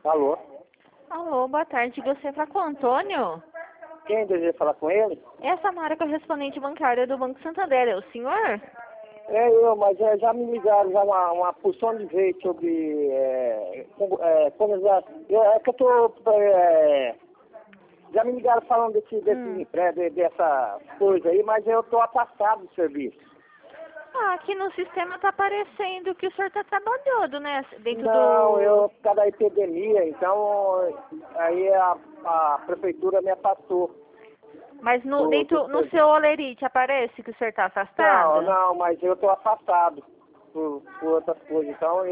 Alô? Alô, boa tarde. Você fala com o Antônio? Quem deseja falar com ele? É a Samara, correspondente bancária do Banco Santander. É o senhor? É eu, mas já me ligaram já uma porção de vezes sobre é que eu tô já me ligaram falando desse empréstimo, dessa coisa aí, mas eu tô afastado do serviço. Ah, aqui no sistema tá aparecendo que o senhor tá trabalhando, né? Dentro Não, do... por causa da epidemia, então aí a prefeitura me afastou. Mas no, do dentro, no serviço. seu olerite aparece que o senhor tá Não, afastado? não, mas eu tô afastado por outras coisas, então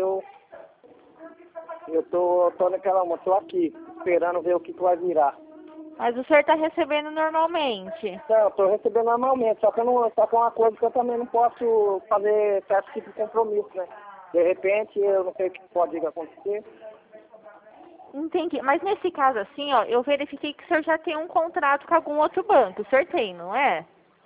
eu tô naquela, tô aqui, esperando ver o que vai virar. Mas o senhor tá recebendo normalmente? Não, eu tô recebendo normalmente, só que é uma coisa que eu também não posso fazer certo tipo de compromisso, né? De repente, eu não sei o que pode acontecer. Entendi. Mas nesse caso assim, ó, eu verifiquei que o senhor já tem um contrato com algum outro banco. O senhor tem, não é?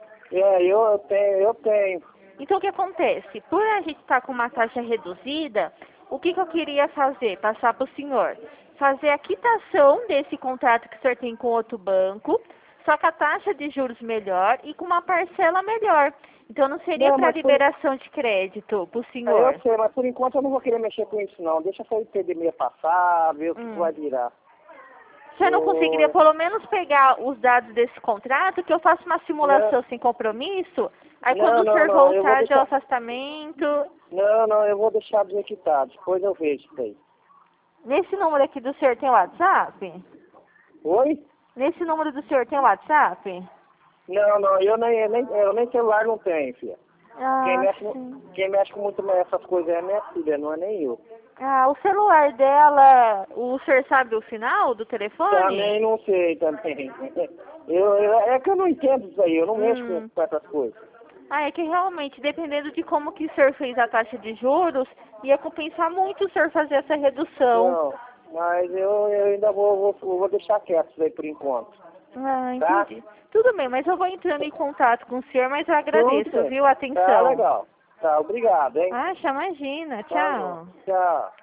Eu tenho. Então, o que acontece? Por a gente estar com uma taxa reduzida, o que eu queria fazer? Passar para o senhor. Fazer a quitação desse contrato que o senhor tem com outro banco, só com a taxa de juros melhor e com uma parcela melhor. Então, não seria Não, para mas liberação de crédito para o eu senhor. sei, mas por enquanto eu não vou querer mexer com isso não. Deixa essa epidemia passar, ver o que vai virar. Você não conseguiria Eu, pelo menos pegar os dados desse contrato, que eu faço uma não, simulação sem compromisso, aí quando não, o não, senhor não, eu vou voltar do deixar. afastamento, Não, eu vou deixar desequitado. Depois eu vejo isso aí. nesse número aqui do senhor tem WhatsApp? Oi? Nesse número do senhor tem WhatsApp? Não, eu nem celular não tenho, filha. Ah, sim. Quem mexe com muito mais essas coisas é minha filha, não é nem eu. Ah, o celular dela, o senhor sabe o final do telefone? Também não sei também. É que eu não entendo isso aí, eu não mexo Hum. com essas coisas. Ah, é que realmente, dependendo de como que o senhor fez a taxa de juros, ia compensar muito o senhor fazer essa redução. Não, mas eu ainda vou deixar quieto isso aí por enquanto. Ah, Tá? entendi. Tudo bem, mas eu vou entrando em contato com o senhor, mas eu Tudo agradeço, bem. viu, a Tá atenção. legal. Tá, obrigado, hein? Ah, imagina. Tá bom. Tchau. Tchau.